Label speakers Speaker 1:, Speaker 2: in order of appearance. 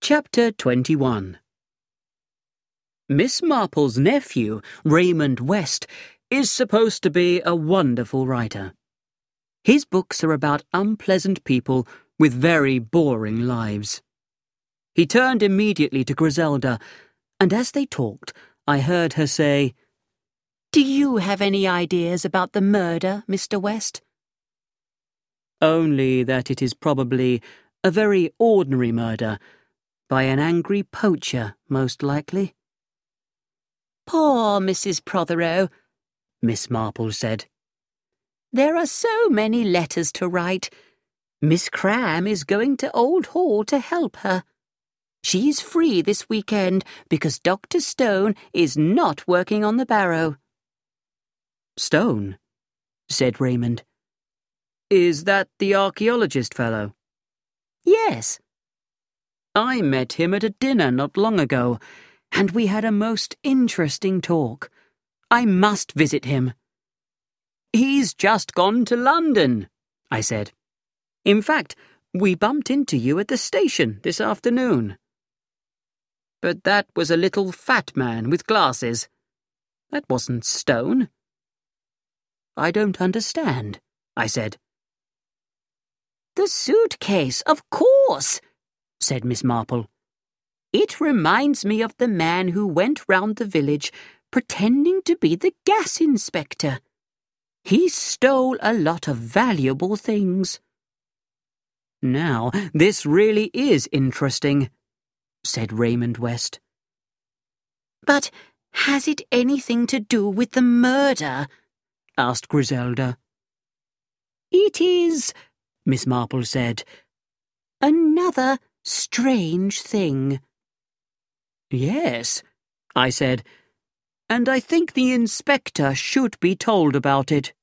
Speaker 1: Chapter 21. Miss Marple's nephew, Raymond West, is supposed to be a wonderful writer. His books are about unpleasant people with very boring lives. He turned immediately to Griselda, and as they talked, I heard her say, "Do you have any ideas about the murder, Mr. West?" "Only that it is probably a very ordinary murder, by an angry poacher, most likely."
Speaker 2: "Poor Mrs. Prothero," Miss Marple said. "There are so many letters to write. Miss Cram is going to Old Hall to help her. She's free this weekend because Dr. Stone is not working on the barrow."
Speaker 1: "Stone?" said Raymond. "Is that the archaeologist fellow?"
Speaker 2: "Yes."
Speaker 1: "I met him at a dinner not long ago, and we had a most interesting talk. I must visit him." "He's just gone to London," I said. "In fact, we bumped into you at the station this afternoon." "But that was a little fat man with glasses. That wasn't Stone." "I don't understand," I said.
Speaker 2: "The suitcase, of course," said Miss Marple. "It reminds me of the man who went round the village pretending to be the gas inspector. He stole a lot of valuable things."
Speaker 1: "Now, this really is interesting," said Raymond West.
Speaker 2: "But has it anything to do with the murder?" asked Griselda. "It is," Miss Marple said. "Another strange thing."
Speaker 1: "Yes," I said, "and I think the inspector should be told about it."